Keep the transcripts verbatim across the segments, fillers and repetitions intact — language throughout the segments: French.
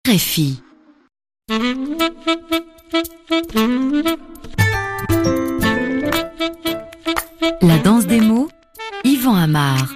R F I. La danse des mots, Yvan Amar.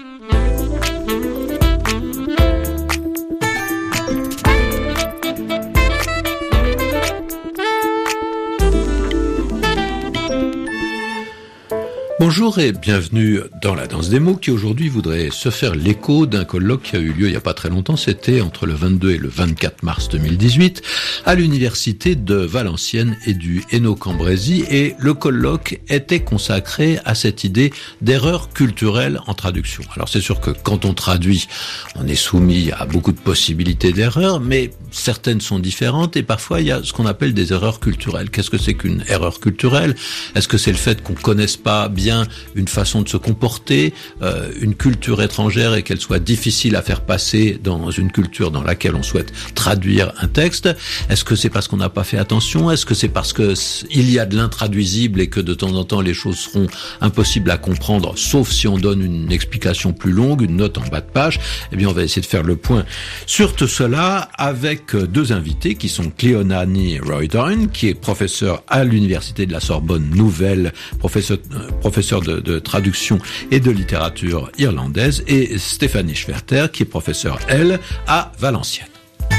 Bonjour et bienvenue dans la danse des mots qui aujourd'hui voudrait se faire l'écho d'un colloque qui a eu lieu il n'y a pas très longtemps, c'était entre le vingt-deux et le vingt-quatre mars deux mille dix-huit à l'université de Valenciennes et du Hainaut-Cambrésis, et le colloque était consacré à cette idée d'erreur culturelle en traduction. Alors c'est sûr que quand on traduit, on est soumis à beaucoup de possibilités d'erreurs, mais certaines sont différentes et parfois il y a ce qu'on appelle des erreurs culturelles. Qu'est-ce que c'est qu'une erreur culturelle ? Est-ce que c'est le fait qu'on connaisse pas bien une façon de se comporter, euh, une culture étrangère, et qu'elle soit difficile à faire passer dans une culture dans laquelle on souhaite traduire un texte? Est-ce que c'est parce qu'on n'a pas fait attention? Est-ce que c'est parce que il y a de l'intraduisible et que de temps en temps les choses seront impossibles à comprendre, sauf si on donne une explication plus longue, une note en bas de page? Eh bien, on va essayer de faire le point sur tout cela avec deux invités qui sont Cleonani Roydoin, qui est professeur à l'université de la Sorbonne Nouvelle, professeur, euh, professeur De, de traduction et de littérature irlandaise, et Stéphanie Schwerter, qui est professeure, elle, à Valenciennes.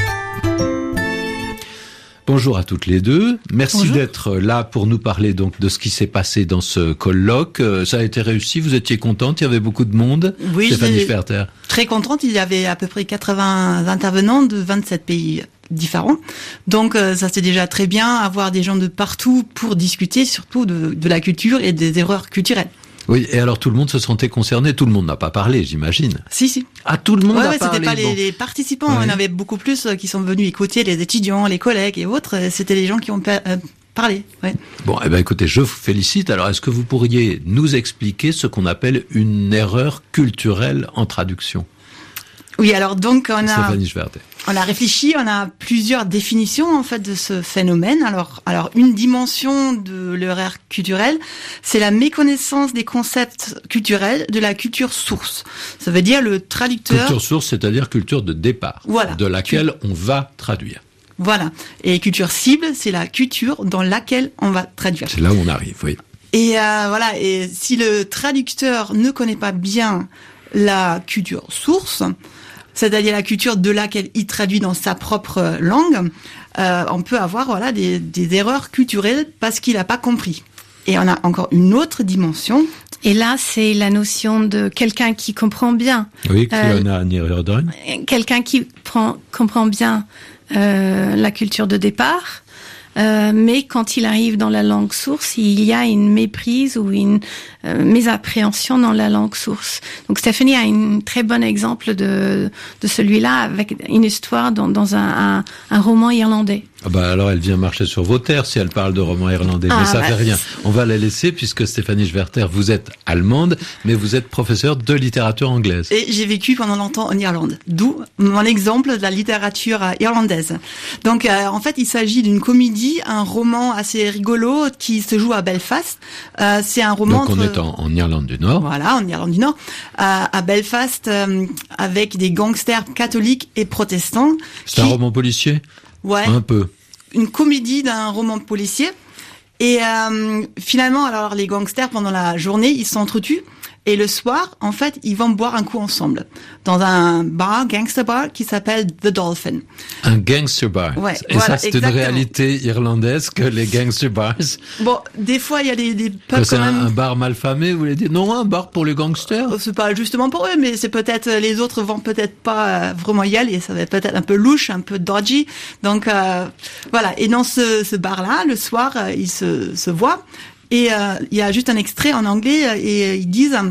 Bonjour à toutes les deux. Merci Bonjour. D'être là pour nous parler donc de ce qui s'est passé dans ce colloque. Ça a été réussi, vous étiez contente, il y avait beaucoup de monde. Oui, Stéphanie Schwerter. Très contente, il y avait à peu près quatre-vingts intervenants de vingt-sept pays différents. Donc euh, ça c'est déjà très bien, avoir des gens de partout pour discuter surtout de, de la culture et des erreurs culturelles. Oui, et alors tout le monde se sentait concerné, tout le monde n'a pas parlé, j'imagine. Si, si. Ah, tout le monde ouais, a ouais, parlé. C'était pas bon. les, les participants, ouais. On avait beaucoup plus qui sont venus écouter, les étudiants, les collègues et autres, c'était les gens qui ont euh, parlé. Ouais. Bon, eh ben écoutez, je vous félicite. Alors, est-ce que vous pourriez nous expliquer ce qu'on appelle une erreur culturelle en traduction ? Oui, alors donc on a on a réfléchi, on a plusieurs définitions en fait de ce phénomène. Alors alors une dimension de l'erreur culturelle, c'est la méconnaissance des concepts culturels de la culture source. Ça veut dire le traducteur. Culture source, c'est-à-dire culture de départ, voilà. de laquelle on va traduire. Voilà. Et culture cible, c'est la culture dans laquelle on va traduire. C'est là où on arrive, oui. Et euh, voilà. Et si le traducteur ne connaît pas bien la culture source, c'est-à-dire la culture de laquelle il traduit dans sa propre langue, euh, on peut avoir voilà des, des erreurs culturelles parce qu'il n'a pas compris. Et on a encore une autre dimension. Et là, c'est la notion de quelqu'un qui comprend bien. Oui, Cleonani Roydoin. Euh, quelqu'un qui prend, comprend bien euh, la culture de départ. Euh, mais quand il arrive dans la langue source, il y a une méprise ou une euh, mésappréhension dans la langue source. Donc Stéphanie a un très bon exemple de de celui-là avec une histoire dans, dans un, un, un roman irlandais. Ah bah alors elle vient marcher sur vos terres si elle parle de roman irlandais, ah mais ça bah... fait rien. On va la laisser puisque Stéphanie Schwerter, vous êtes allemande, mais vous êtes professeure de littérature anglaise. Et j'ai vécu pendant longtemps en Irlande, d'où mon exemple de la littérature irlandaise. Donc euh, en fait, il s'agit d'une comédie, un roman assez rigolo qui se joue à Belfast. Euh, c'est un roman. Donc on entre... est en, en Irlande du Nord. Voilà, en Irlande du Nord, euh, à Belfast, euh, avec des gangsters catholiques et protestants. C'est qui... un roman policier ? Ouais. Un peu. Une comédie d'un roman policier. Et euh, finalement, alors les gangsters, pendant la journée, ils s'entretuent. Et le soir, en fait, ils vont boire un coup ensemble dans un bar, gangster bar, qui s'appelle The Dolphin. Un gangster bar. Ouais, et voilà, ça, c'est exactement. Une réalité irlandaise que les gangster bars. Bon, des fois, il y a des, des pubs quand même. Un, un bar mal famé, vous voulez dire? Non, un bar pour les gangsters. C'est pas justement pour eux, mais c'est peut-être, les autres vont peut-être pas vraiment y aller. Ça va être peut-être un peu louche, un peu dodgy. Donc, euh, voilà. Et dans ce, ce bar-là, le soir, euh, ils se, se voient. Et euh, il y a juste un extrait en anglais et ils disent uh,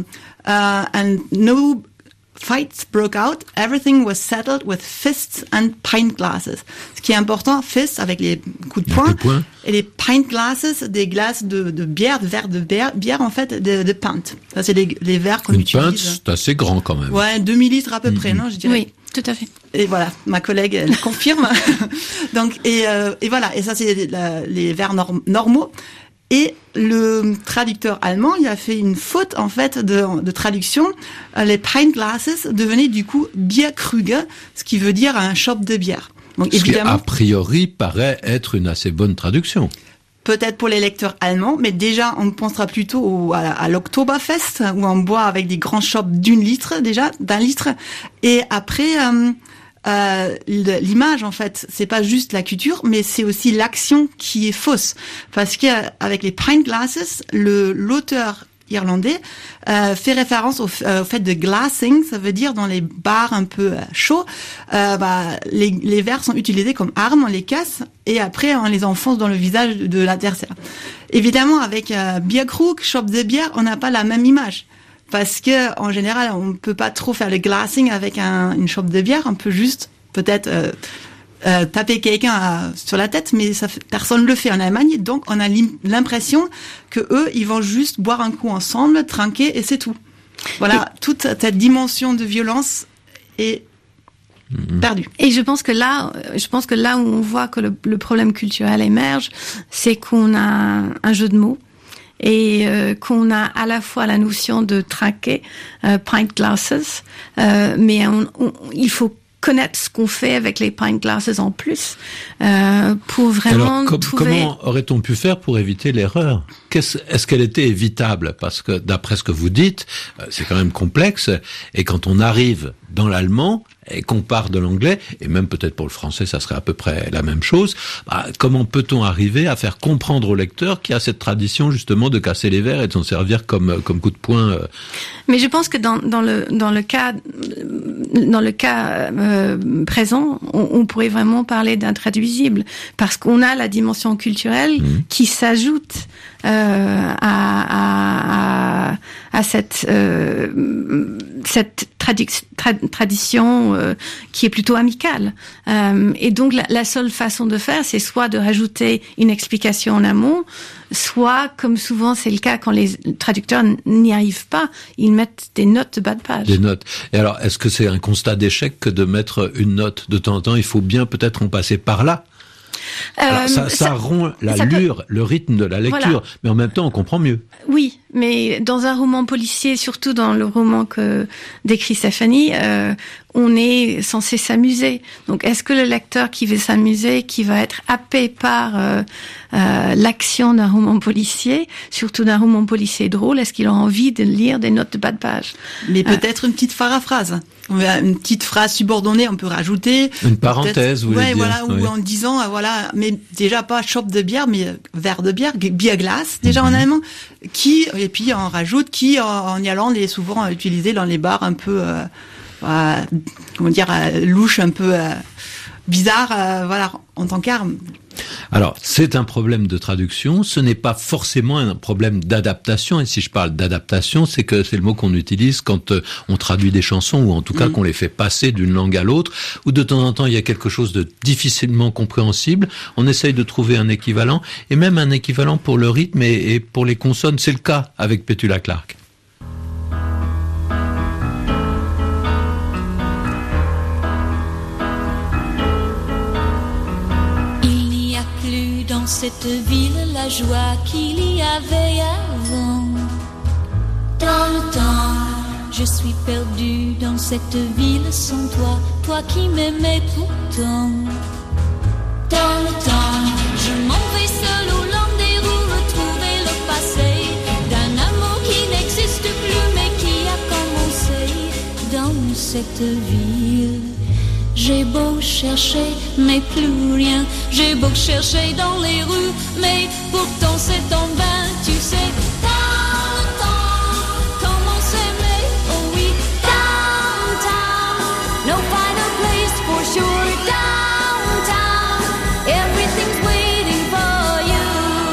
and no fights broke out, everything was settled with fists and pint glasses. Ce qui est important, fists avec les coups de poing, poing. Et les pint glasses, des glaces de, de bière, de verres de bière, bière en fait de, de pinte. Ça c'est les, les verres qu'on Une utilise. Une pinte, c'est assez grand quand même. Ouais, demi-litre à peu mm-hmm. près, non, je dirais. Oui, tout à fait. Et voilà, ma collègue elle confirme. Donc et euh, et voilà, et ça c'est la, les verres norm- normaux. Et le traducteur allemand, il a fait une faute en fait de, de traduction. Les pint glasses devenaient du coup Bierkrüge, ce qui veut dire un shop de bière. Donc Ce évidemment, qui, a priori, paraît être une assez bonne traduction. Peut-être pour les lecteurs allemands, mais déjà on pensera plutôt au, à, à l'Oktoberfest où on boit avec des grands chopes d'une litre déjà, d'un litre. Et après, euh, euh, l'image en fait, c'est pas juste la culture, mais c'est aussi l'action qui est fausse, parce qu'avec les pint glasses, le l'auteur irlandais euh, fait référence au, euh, au fait de glassing, ça veut dire dans les bars un peu euh, chauds, euh, bah, les, les verres sont utilisés comme armes, on les casse et après on les enfonce dans le visage de, de l'adversaire. Évidemment, avec euh, Bierkrug, shop de bière, on n'a pas la même image. Parce que en général, on peut pas trop faire le glassing avec un, une chope de bière, on peut juste peut-être euh, Euh, taper quelqu'un à, sur la tête, mais ça, personne le fait en Allemagne, donc on a l'impression que eux, ils vont juste boire un coup ensemble, trinquer et c'est tout. Voilà, et toute cette dimension de violence est mmh. perdue. Et je pense que là, je pense que là où on voit que le, le problème culturel émerge, c'est qu'on a un jeu de mots. Et euh, qu'on a à la fois la notion de trinquer, euh, pint glasses, euh, mais on, on, il faut connaître ce qu'on fait avec les pint glasses en plus euh, pour vraiment Alors, com- trouver... comment aurait-on pu faire pour éviter l'erreur ? Qu'est-ce, Est-ce qu'elle était évitable ? Parce que d'après ce que vous dites, c'est quand même complexe. Et quand on arrive dans l'allemand et qu'on part de l'anglais, et même peut-être pour le français, ça serait à peu près la même chose, bah, comment peut-on arriver à faire comprendre au lecteur qu'il y a cette tradition justement de casser les verres et de s'en servir comme comme coup de poing euh... Mais je pense que dans dans le dans le cas dans le cas euh, présent, on, on pourrait vraiment parler d'intraduisible parce qu'on a la dimension culturelle mmh. qui s'ajoute euh, à, à à cette euh, cette tradi- tra- tradition euh, qui est plutôt amicale. Euh, et donc la, la seule façon de faire, c'est soit de rajouter une explication en amont, soit, comme souvent c'est le cas quand les traducteurs n'y arrivent pas, ils mettent des notes de bas de page. Des notes. Et alors, est-ce que c'est un constat d'échec que de mettre une note de temps en temps ? Il faut bien peut-être en passer par là. Alors, ça, ça, ça rompt l'allure, peut... le rythme de la lecture, voilà. Mais en même temps, on comprend mieux. Oui, mais dans un roman policier, surtout dans le roman que décrit Stéphanie, euh, on est censé s'amuser. Donc, est-ce que le lecteur qui veut s'amuser, qui va être happé par euh, euh, l'action d'un roman policier, surtout d'un roman policier drôle, est-ce qu'il a envie de lire des notes de bas de page ? Mais peut-être euh, une petite paraphrase. Une petite phrase subordonnée, on peut rajouter. Une parenthèse, vous voulez ouais, dire. Voilà, oui. Ou en disant, euh, voilà, mais déjà pas chope de bière, mais verre de bière, bière glace, déjà mm-hmm. en allemand, qui, et puis on rajoute, qui en, en Irlande est souvent utilisé dans les bars un peu, euh, euh, comment dire, euh, louche, un peu euh, bizarre, euh, voilà, en tant qu'arme. Alors, c'est un problème de traduction, ce n'est pas forcément un problème d'adaptation, et si je parle d'adaptation, c'est que c'est le mot qu'on utilise quand euh, on traduit des chansons, ou en tout cas mmh. qu'on les fait passer d'une langue à l'autre, ou de temps en temps il y a quelque chose de difficilement compréhensible, on essaye de trouver un équivalent, et même un équivalent pour le rythme et, et pour les consonnes, c'est le cas avec Petula Clark. Cette ville, la joie qu'il y avait avant. Dans le temps, je suis perdue dans cette ville sans toi, toi qui m'aimais pourtant. Dans le temps, je m'en vais seule au long des rues retrouver le passé d'un amour qui n'existe plus mais qui a commencé dans cette ville. J'ai beau chercher, mais plus rien. J'ai beau chercher dans les rues, mais pourtant c'est en vain, tu sais. Dans le temps, comment s'aimer, oh oui. Downtown, no finer place for sure. Downtown, everything's waiting for you.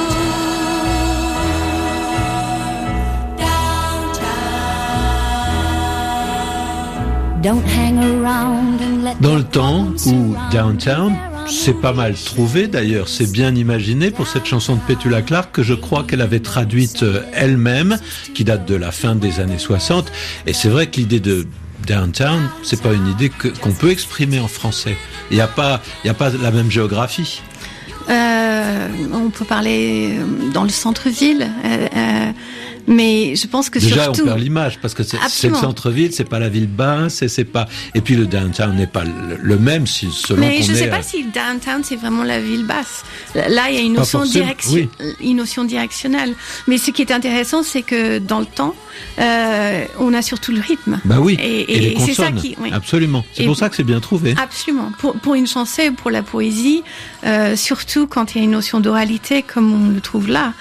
Downtown, don't hang around and let Dans le temps, ou Downtown, c'est pas mal trouvé d'ailleurs, c'est bien imaginé pour cette chanson de Petula Clark que je crois qu'elle avait traduite elle-même, qui date de la fin des années soixante, et c'est vrai que l'idée de Downtown, c'est pas une idée que, qu'on peut exprimer en français. Il n'y a pas, il y a pas la même géographie. Euh, on peut parler dans le centre-ville. Euh, euh, Mais je pense que déjà surtout... on perd l'image parce que c'est, c'est le centre-ville, c'est pas la ville basse, et c'est pas et puis le downtown n'est pas le, le même si selon Mais qu'on je est. sais pas si le downtown c'est vraiment la ville basse. Là il y a une notion direction, oui. une notion directionnelle. Mais ce qui est intéressant c'est que dans le temps euh, on a surtout le rythme. Bah oui. Et, et, et les c'est consonnes. ça qui, oui. Absolument. C'est et pour ça que c'est bien trouvé. Absolument. Pour pour une chanson, pour la poésie, euh, surtout quand il y a une notion d'oralité comme on le trouve là,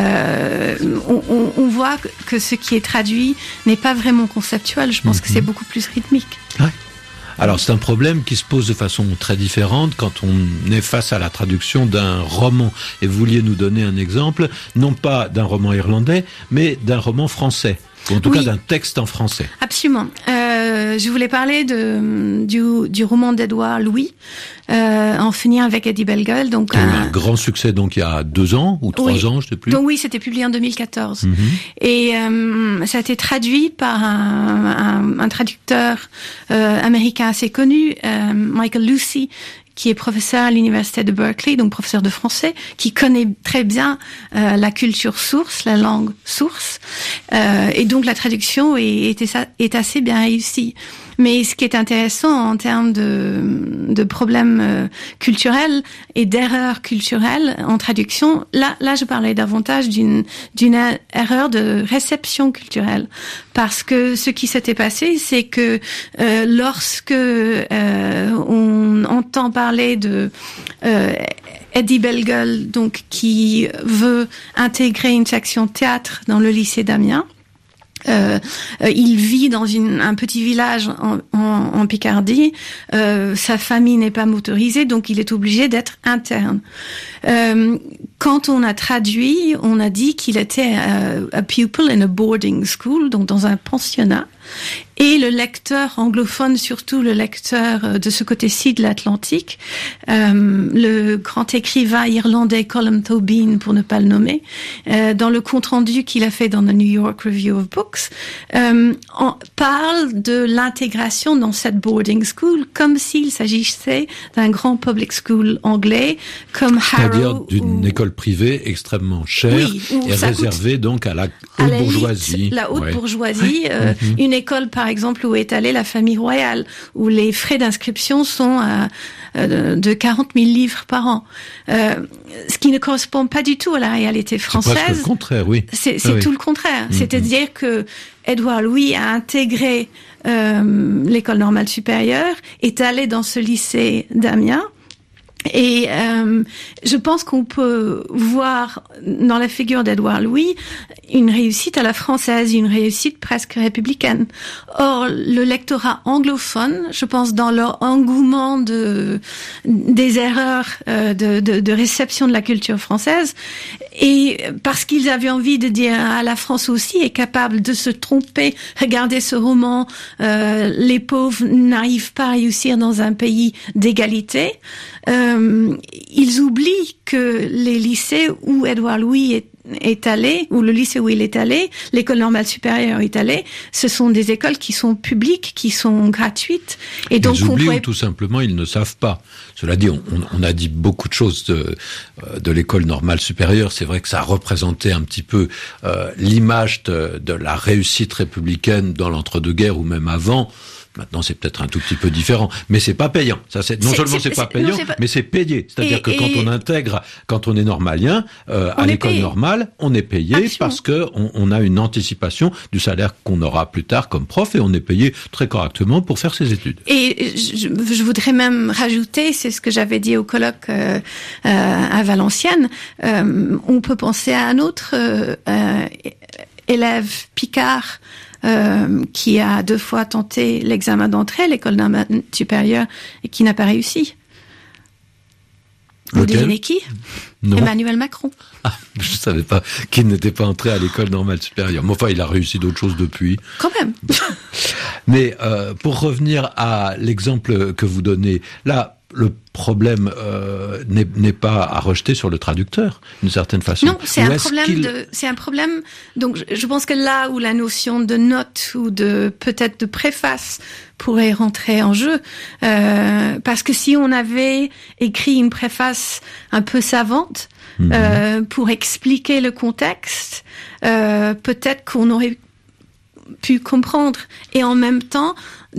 euh, on, on, on voit que ce qui est traduit n'est pas vraiment conceptuel. Je pense mm-hmm. que c'est beaucoup plus rythmique. Ouais. Alors c'est un problème qui se pose de façon très différente quand on est face à la traduction d'un roman. Et vous vouliez nous donner un exemple, non pas d'un roman irlandais, mais d'un roman français. Ou en tout oui. cas d'un texte en français. Absolument. Euh, je voulais parler de, du, du roman d'Édouard Louis, euh, En finir avec Eddie Bellegueule. Donc, qui a eu un grand succès donc il y a deux ans ou trois oui. ans, je ne sais plus. Donc oui, c'était publié en deux mille quatorze. Mm-hmm. Et euh, ça a été traduit par un, un, un traducteur euh, américain assez connu, euh, Michael Lucy, qui est professeur à l'université de Berkeley, donc professeur de français, qui connaît très bien euh, la culture source, la langue source, euh, et donc la traduction est, est, est assez bien réussie. Mais ce qui est intéressant en termes de, de problèmes euh, culturels et d'erreurs culturelles en traduction, là, là, je parlais davantage d'une, d'une erreur de réception culturelle. Parce que ce qui s'était passé, c'est que euh, lorsque euh, on entend parler de euh, Eddie Bellegueule, donc qui veut intégrer une section théâtre dans le lycée d'Amiens, Euh, euh, il vit dans une, un petit village en, en, en Picardie. Euh, sa famille n'est pas motorisée, donc il est obligé d'être interne. Euh, quand on a traduit, on a dit qu'il était euh, a pupil in a boarding school, donc dans un pensionnat. Et le lecteur anglophone, surtout le lecteur de ce côté-ci de l'Atlantique, euh, le grand écrivain irlandais Colm Tóibín, pour ne pas le nommer, euh, dans le compte-rendu qu'il a fait dans the New York Review of Books, euh, on parle de l'intégration dans cette boarding school comme s'il s'agissait d'un grand public school anglais, comme Harrow. C'est-à-dire d'une ou... école privée extrêmement chère oui, et réservée coûte... donc à la haute à bourgeoisie. La haute ouais. bourgeoisie, euh, mm-hmm. une école par exemple où est allée la famille royale, où les frais d'inscription sont à, à de quarante mille livres par an, euh, ce qui ne correspond pas du tout à la réalité française. C'est presque le contraire, oui. C'est, c'est ah, oui. tout le contraire. Mm-hmm. C'est-à-dire que Édouard Louis a intégré euh, l'école normale supérieure, est allé dans ce lycée d'Amiens. Et euh, je pense qu'on peut voir dans la figure d'Édouard Louis une réussite à la française, une réussite presque républicaine. Or, le lectorat anglophone, je pense dans leur engouement de des erreurs euh, de, de, de réception de la culture française, et parce qu'ils avaient envie de dire à la France aussi est capable de se tromper. Regardez ce roman, euh, les pauvres n'arrivent pas à réussir dans un pays d'égalité. Euh, ils oublient que les lycées où Édouard Louis est, est allé, ou le lycée où il est allé, l'école normale supérieure est allée, ce sont des écoles qui sont publiques, qui sont gratuites. Et donc ils oublient on pourrait... ou tout simplement ils ne savent pas. Cela dit, on, on a dit beaucoup de choses de, de l'école normale supérieure. C'est vrai que ça représentait un petit peu euh, l'image de, de la réussite républicaine dans l'entre-deux-guerres ou même avant. Maintenant, c'est peut-être un tout petit peu différent, mais c'est pas payant. Ça, c'est non c'est, seulement c'est, c'est pas payant, non, c'est pas... mais c'est payé. C'est-à-dire et, que et... quand on intègre, quand on est normalien euh, à l'école payé. normale, on est payé Absolument. parce que on, on a une anticipation du salaire qu'on aura plus tard comme prof, et on est payé très correctement pour faire ses études. Et je, je voudrais même rajouter, c'est ce que j'avais dit au colloque euh, euh, à Valenciennes. Euh, on peut penser à un autre euh, euh, élève Picard. Euh, qui a deux fois tenté l'examen d'entrée à l'école supérieure et qui n'a pas réussi. Vous devinez qui ? Non. Emmanuel Macron. Ah, je ne savais pas qu'il n'était pas entré à l'école normale supérieure. Mais enfin, il a réussi d'autres choses depuis. Quand même. Mais euh, pour revenir à l'exemple que vous donnez, là, le problème euh, n'est, n'est pas à rejeter sur le traducteur, d'une certaine façon. Non, c'est Ou un est-ce problème qu'il... de, c'est un problème. Donc, je, je pense que là où la notion de note ou de peut-être de préface pourrait rentrer en jeu, euh, parce que si on avait écrit une préface un peu savante mmh. euh, pour expliquer le contexte, euh, peut-être qu'on aurait pu comprendre. Et en même temps,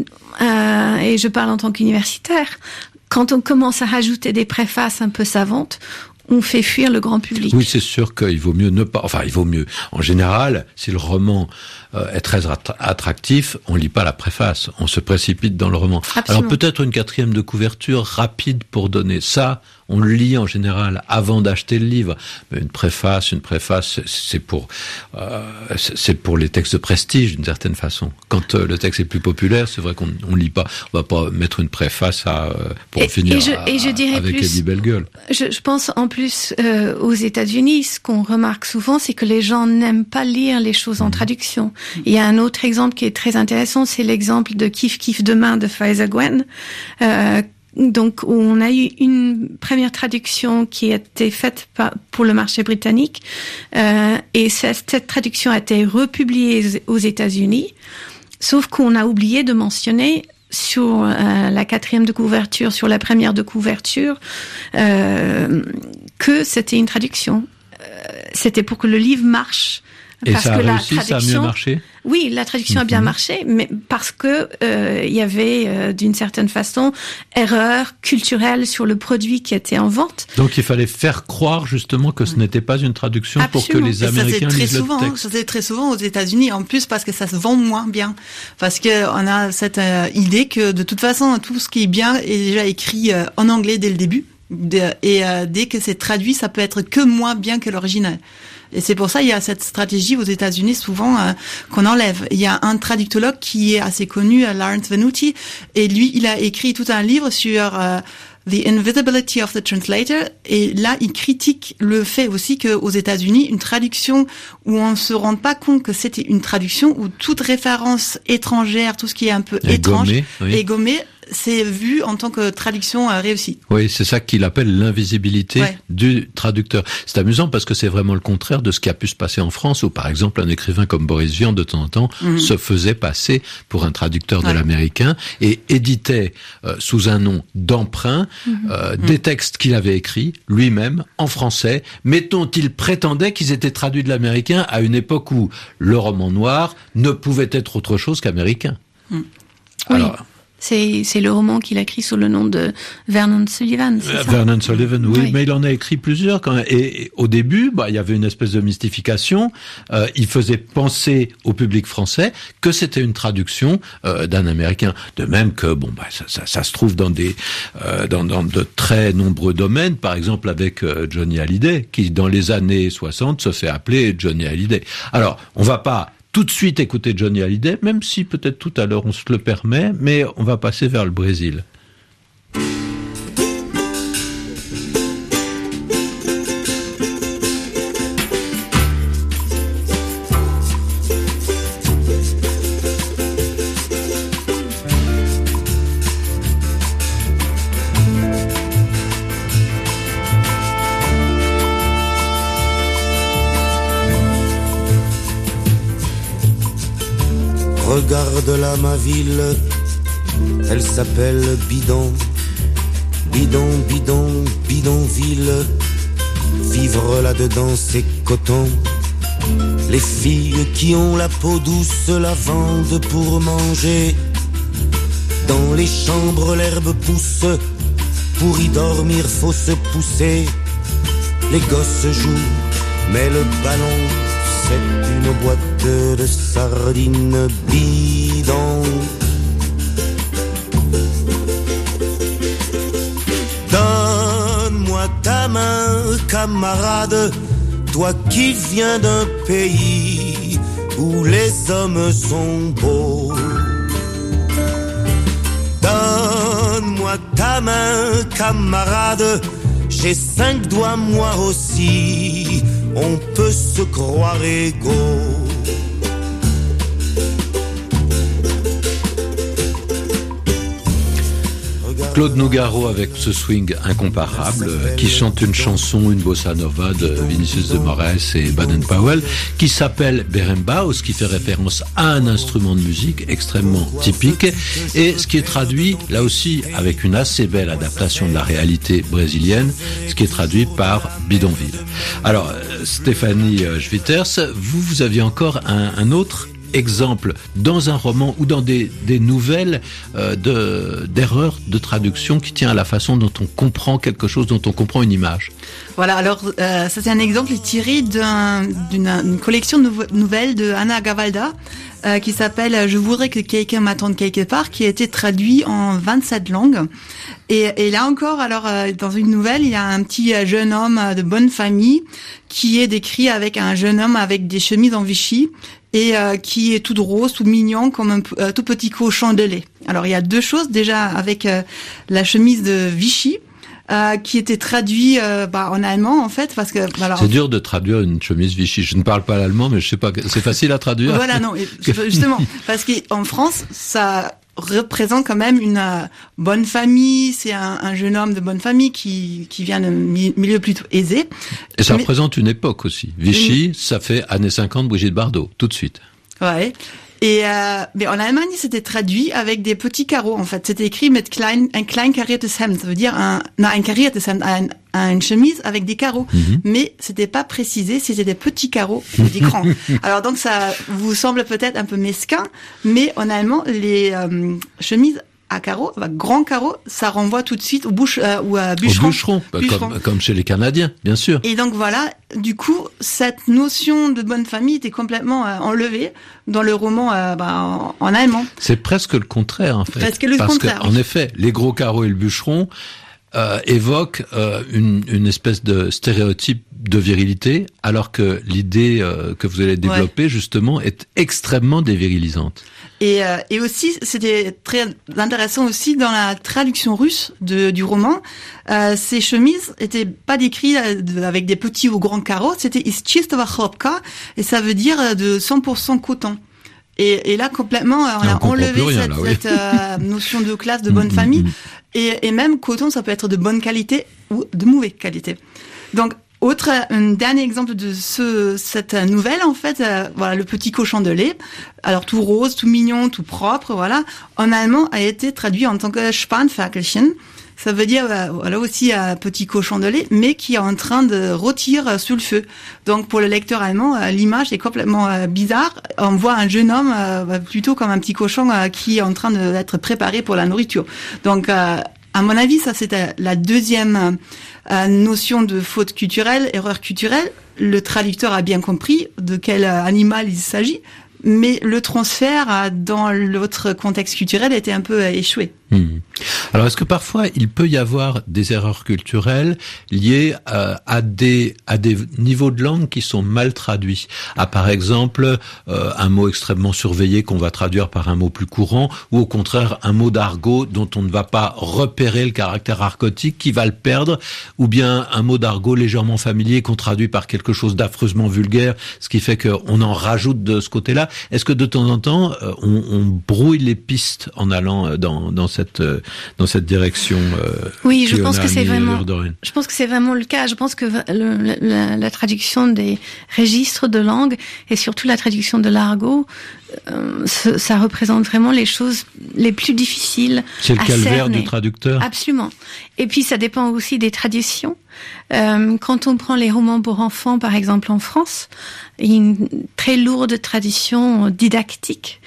euh, et je parle en tant qu'universitaire, quand on commence à rajouter des préfaces un peu savantes, on fait fuir le grand public. Oui, c'est sûr qu'il vaut mieux ne pas... Enfin, il vaut mieux... En général, si le roman euh, est très attractif, on lit pas la préface. On se précipite dans le roman. Absolument. Alors, peut-être une quatrième de couverture rapide pour donner ça. On le lit en général avant d'acheter le livre. Mais une préface, une préface, c'est pour, euh, c'est pour les textes de prestige, d'une certaine façon. Quand euh, le texte est plus populaire, c'est vrai qu'on on lit pas. On va pas mettre une préface à, pour et, finir et je, à, et je dirais avec plus, Eddie Bellegueule. Je, je pense en plus euh, aux États-Unis, ce qu'on remarque souvent, c'est que les gens n'aiment pas lire les choses en mmh. traduction. Il y a un autre exemple qui est très intéressant, c'est l'exemple de Kif Kif Demain de Faiza Gwen. Euh, Donc, on a eu une première traduction qui a été faite par, pour le marché britannique, euh, et cette, cette traduction a été republiée aux États-Unis, sauf qu'on a oublié de mentionner sur euh, la quatrième de couverture, sur la première de couverture, euh, que c'était une traduction. Euh, c'était pour que le livre marche. Et parce ça a que réussi, la ça a mieux marché? Oui, la traduction mm-hmm. a bien marché, mais parce que euh, il y avait, euh, d'une certaine façon, erreur culturelle sur le produit qui était en vente. Donc il fallait faire croire justement que ce n'était pas une traduction. Absolument. Pour que les Américains lisent le texte. Ça c'est très souvent aux États-Unis, en plus parce que ça se vend moins bien, parce que on a cette euh, idée que de toute façon tout ce qui est bien est déjà écrit euh, en anglais dès le début, de, et euh, dès que c'est traduit, ça peut être que moins bien que l'original. Et c'est pour ça il y a cette stratégie aux États-Unis souvent euh, qu'on enlève. Il y a un traductologue qui est assez connu, euh, Lawrence Venuti, et lui il a écrit tout un livre sur euh, The Invisibility of the Translator, et là il critique le fait aussi qu'aux États-Unis une traduction où on se rend pas compte que c'était une traduction, où toute référence étrangère, tout ce qui est un peu et étrange gommé, oui. est gommé, c'est vu en tant que traduction euh, réussie. Oui, c'est ça qu'il appelle l'invisibilité ouais. du traducteur. C'est amusant parce que c'est vraiment le contraire de ce qui a pu se passer en France, où par exemple un écrivain comme Boris Vian de temps en temps mmh. se faisait passer pour un traducteur ouais. de l'américain et éditait euh, sous un nom d'emprunt mmh. euh, mmh. des textes qu'il avait écrits lui-même en français, mais dont il prétendait qu'ils étaient traduits de l'américain à une époque où le roman noir ne pouvait être autre chose qu'américain. Mmh. Alors, oui. C'est, c'est le roman qu'il a écrit sous le nom de Vernon Sullivan, c'est ça? Vernon Sullivan, oui, oui, mais il en a écrit plusieurs quand même. Et, et au début, bah, il y avait une espèce de mystification. Euh, il faisait penser au public français que c'était une traduction euh, d'un Américain. De même que, bon, bah, ça, ça, ça se trouve dans des, euh, dans, dans de très nombreux domaines. Par exemple, avec euh, Johnny Hallyday, qui dans les années soixante se fait appeler Johnny Hallyday. Alors, on va pas tout de suite écouter Johnny Hallyday, même si peut-être tout à l'heure on se le permet, mais on va passer vers le Brésil. Regarde-la ma ville, elle s'appelle Bidon, Bidon, bidon, bidonville. Vivre là-dedans c'est coton. Les filles qui ont la peau douce la vendent pour manger. Dans les chambres l'herbe pousse, pour y dormir faut se pousser. Les gosses jouent, mais le ballon c'est une boîte de sardines bidon. Donne-moi ta main, camarade, toi qui viens d'un pays où les hommes sont beaux. Donne-moi ta main, camarade, j'ai cinq doigts moi aussi. On peut se croire égaux. Claude Nougaro avec ce swing incomparable euh, qui chante une chanson, une bossa nova de Vinicius de Moraes et Baden-Powell qui s'appelle Berimbau, ce qui fait référence à un instrument de musique extrêmement typique et ce qui est traduit là aussi avec une assez belle adaptation de la réalité brésilienne, ce qui est traduit par bidonville. Alors Stéphanie Schwitters, vous, vous aviez encore un, un autre exemple dans un roman ou dans des, des nouvelles euh, de, d'erreurs de traduction qui tient à la façon dont on comprend quelque chose, dont on comprend une image. Voilà, alors euh, ça c'est un exemple tiré d'un, d'une une collection de nou- nouvelles de Anna Gavalda euh, qui s'appelle « Je voudrais que quelqu'un m'attende quelque part » qui a été traduit en vingt-sept langues. Et, et là encore, alors euh, dans une nouvelle, il y a un petit euh, jeune homme de bonne famille qui est décrit avec un jeune homme avec des chemises en Vichy et euh, qui est tout rose, tout mignon, comme un euh, tout petit cochon de lait. Alors il y a deux choses, déjà avec euh, la chemise de Vichy, euh, qui était traduite euh, bah, en allemand en fait, parce que... Alors, c'est dur de traduire une chemise Vichy, je ne parle pas l'allemand, mais je sais pas, c'est facile à traduire. Voilà, non, justement, parce qu'en France, ça représente quand même une euh, bonne famille, c'est un, un jeune homme de bonne famille qui, qui vient d'un mi- milieu plutôt aisé. Et ça mais, représente une époque aussi. Vichy, une... ça fait années cinquante, Brigitte Bardot, tout de suite. Ouais. Et euh, mais en Allemagne, c'était traduit avec des petits carreaux. En fait, c'était écrit mit klein, un klein kariertes Hemd, ça veut dire un, non, un kariertes Hemd, un, un, une chemise avec des carreaux. Mm-hmm. Mais c'était pas précisé si c'était des petits carreaux ou des grands. Alors donc ça vous semble peut-être un peu mesquin, mais en allemand, les euh, chemises à carreaux, à grands carreaux, ça renvoie tout de suite au bouche euh, ou à bûcheron. Au bûcheron, bûcheron. Comme, comme chez les Canadiens, bien sûr. Et donc voilà, du coup, cette notion de bonne famille était complètement euh, enlevée dans le roman euh, bah, en, en allemand. C'est presque le contraire, en fait. Presque le Parce contraire. Que, en effet, les gros carreaux et le bûcheron euh, évoquent euh, une, une espèce de stéréotype de virilité, alors que l'idée euh, que vous allez développer, ouais. justement, est extrêmement dévirilisante. Et, euh, et aussi, c'était très intéressant aussi dans la traduction russe de, du roman. Euh, ces chemises étaient pas décrites avec des petits ou grands carreaux, c'était из чистого хлопка, et ça veut dire de cent pour cent coton. Et, et là, complètement, on a on enlevé rien, cette, là, oui. cette euh, notion de classe, de bonne famille. Et, et même coton, ça peut être de bonne qualité ou de mauvaise qualité. Donc, autre, un dernier exemple de ce, cette nouvelle, en fait, euh, voilà, le petit cochon de lait. Alors, tout rose, tout mignon, tout propre, voilà. En allemand, a été traduit en tant que Spanferkelchen. Ça veut dire, euh, voilà, aussi un petit cochon de lait, mais qui est en train de rôtir euh, sous le feu. Donc, pour le lecteur allemand, euh, l'image est complètement euh, bizarre. On voit un jeune homme, euh, plutôt comme un petit cochon euh, qui est en train d'être préparé pour la nourriture. Donc, euh, à mon avis, ça, c'était la deuxième euh, notion de faute culturelle, erreur culturelle. Le traducteur a bien compris de quel euh, animal il s'agit, mais le transfert euh, dans l'autre contexte culturel était un peu euh, échoué. Mmh. Alors, est-ce que parfois il peut y avoir des erreurs culturelles liées euh, à des à des niveaux de langue qui sont mal traduits, à par exemple euh, un mot extrêmement surveillé qu'on va traduire par un mot plus courant, ou au contraire un mot d'argot dont on ne va pas repérer le caractère argotique, qui va le perdre, ou bien un mot d'argot légèrement familier qu'on traduit par quelque chose d'affreusement vulgaire, ce qui fait qu'on en rajoute de ce côté-là. Est-ce que de temps en temps euh, on, on brouille les pistes en allant dans dans cette Cette, dans cette direction. Euh, oui, je pense que c'est vraiment. Je pense que c'est vraiment le cas. Je pense que le, la, la traduction des registres de langue et surtout la traduction de l'argot, euh, ça représente vraiment les choses les plus difficiles. C'est le calvaire du traducteur. Absolument. Et puis ça dépend aussi des traditions. Euh, quand on prend les romans pour enfants, par exemple en France, il y a une très lourde tradition didactique.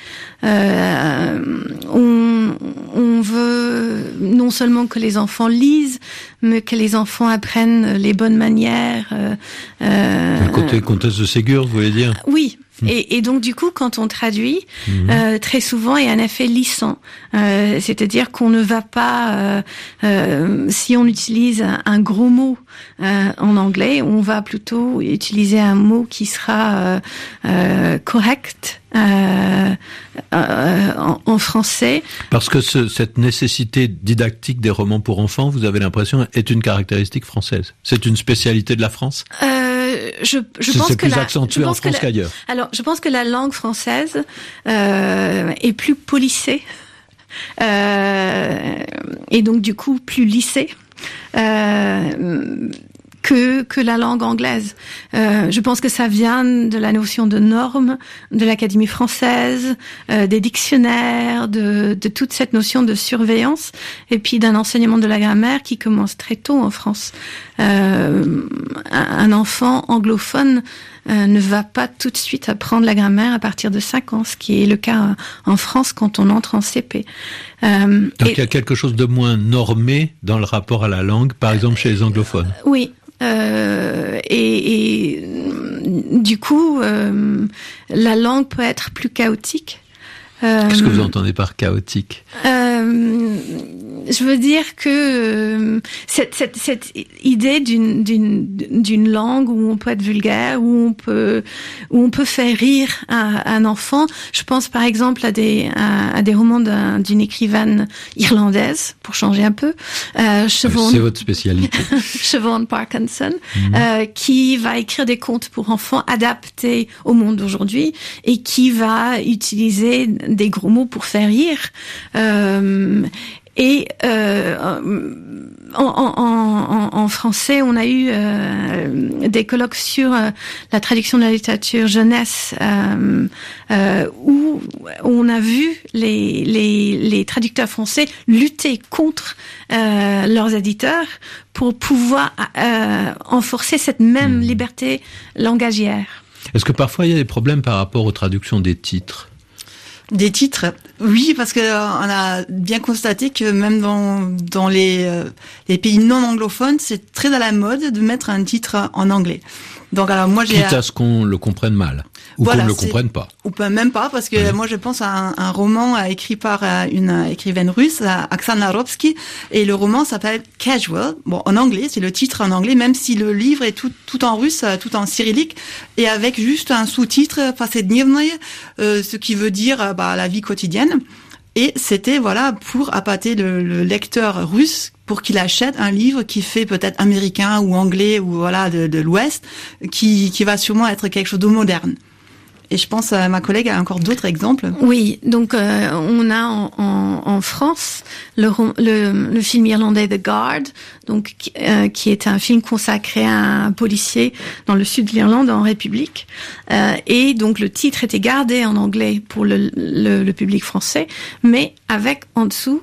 Euh, on, on veut non seulement que les enfants lisent, mais que les enfants apprennent les bonnes manières. Euh, le côté comtesse de Ségur, vous voulez dire ? Oui. Et, et donc du coup, quand on traduit, mmh. euh, très souvent, il y a un effet lissant, euh, c'est-à-dire qu'on ne va pas, euh, euh, si on utilise un, un gros mot euh, en anglais, on va plutôt utiliser un mot qui sera euh, euh, correct. Euh, euh, en, en français. Parce que ce, cette nécessité didactique des romans pour enfants, vous avez l'impression, est une caractéristique française. C'est une spécialité de la France. Euh, je, je c'est, pense c'est que plus la, accentué en France la, qu'ailleurs. Alors, je pense que la langue française euh, est plus polissée euh, et donc du coup plus lissée euh, que que la langue anglaise. Euh, je pense que ça vient de la notion de normes, de l'Académie française, euh, des dictionnaires, de de toute cette notion de surveillance, et puis d'un enseignement de la grammaire qui commence très tôt en France. Euh, un enfant anglophone euh, ne va pas tout de suite apprendre la grammaire à partir de cinq ans, ce qui est le cas en France quand on entre en C P. Euh, Donc et, il y a quelque chose de moins normé dans le rapport à la langue, par exemple chez les anglophones. Oui. Euh, et, et du coup, euh, la langue peut être plus chaotique. Euh, Qu'est-ce que vous entendez par chaotique ? euh, Je veux dire que euh, cette, cette, cette idée d'une, d'une, d'une langue où on peut être vulgaire, où on peut, où on peut faire rire un, un enfant. Je pense par exemple à des, à, à des romans d'un, d'une écrivaine irlandaise, pour changer un peu. Euh, Siobhan, c'est votre spécialité. Siobhan Parkinson, mmh. euh, qui va écrire des contes pour enfants adaptés au monde d'aujourd'hui et qui va utiliser des gros mots pour faire rire. Euh, et euh, en, en, en, en français, on a eu euh, des colloques sur euh, la traduction de la littérature jeunesse, euh, euh, où on a vu les, les, les traducteurs français lutter contre euh, leurs éditeurs pour pouvoir euh, enforcer cette même liberté langagière. Est-ce que parfois il y a des problèmes par rapport aux traductions des titres ? Des titres, oui, parce que euh, on a bien constaté que même dans dans les euh, les pays non anglophones, c'est très à la mode de mettre un titre en anglais. Donc alors moi j'ai quitte à ce qu'on le comprenne mal ou voilà, qu'on ne le comprenne pas. Ou pas même pas, parce que mmh. moi je pense à un, un roman écrit par une écrivaine russe, Oksana Rovsky, et le roman s'appelle Casual. Bon, en anglais, c'est le titre en anglais, même si le livre est tout tout en russe, tout en cyrillique, et avec juste un sous-titre Повседневное, euh, ce qui veut dire bah la vie quotidienne. Et c'était voilà pour appâter le, le lecteur russe pour qu'il achète un livre qui fait peut-être américain ou anglais ou voilà de, de l'Ouest, qui qui va sûrement être quelque chose de moderne. Et je pense à ma collègue a encore d'autres exemples. Oui, donc euh, on a en, en, en France le, le, le film irlandais The Guard, donc qui, euh, qui est un film consacré à un policier dans le sud de l'Irlande en République. Euh, et donc le titre était gardé en anglais pour le, le, le public français, mais avec en dessous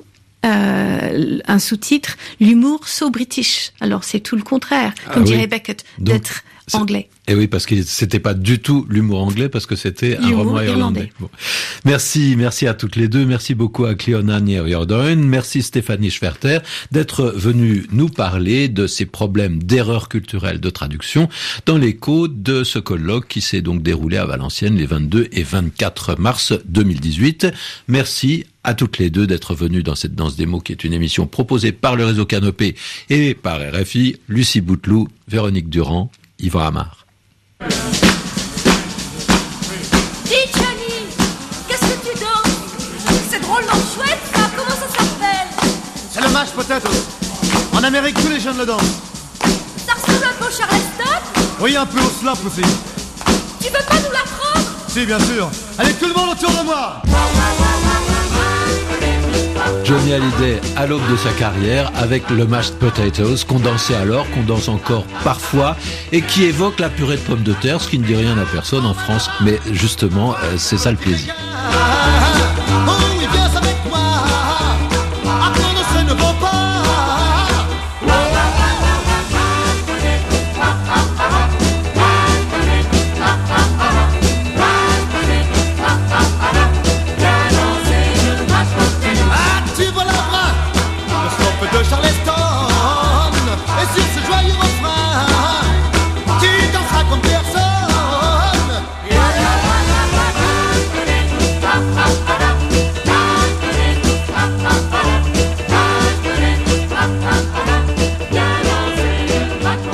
Euh, un sous-titre, l'humour so british. Alors c'est tout le contraire, comme ah, dirait oui. Beckett, donc, d'être anglais. Et oui, parce que c'était pas du tout l'humour anglais, parce que c'était un roman irlandais. irlandais. Bon. Merci, merci à toutes les deux. Merci beaucoup à Cleona Njordoen. Merci Stéphanie Schwerter d'être venue nous parler de ces problèmes d'erreurs culturelles de traduction dans l'écho de ce colloque qui s'est donc déroulé à Valenciennes les vingt-deux et vingt-quatre mars deux mille dix-huit. Merci à toutes les deux d'être venues dans cette danse des mots qui est une émission proposée par le réseau Canopé et par R F I. Lucie Bouteloup, Véronique Durand, Yvan Amar. Dis Johnny, qu'est-ce que tu danses? C'est drôlement chouette ça, comment ça s'appelle? C'est le mashed potatoes. En Amérique, tous les jeunes le dansent. Ça ressemble un peu au Charleston? Oui, un peu au slap aussi. Tu veux pas nous l'apprendre? Si, bien sûr. Allez, tout le monde autour de moi. Johnny Hallyday à l'aube de sa carrière avec le mashed potatoes qu'on dansait alors, qu'on danse encore parfois et qui évoque la purée de pommes de terre, ce qui ne dit rien à personne en France, mais justement euh, c'est ça le plaisir.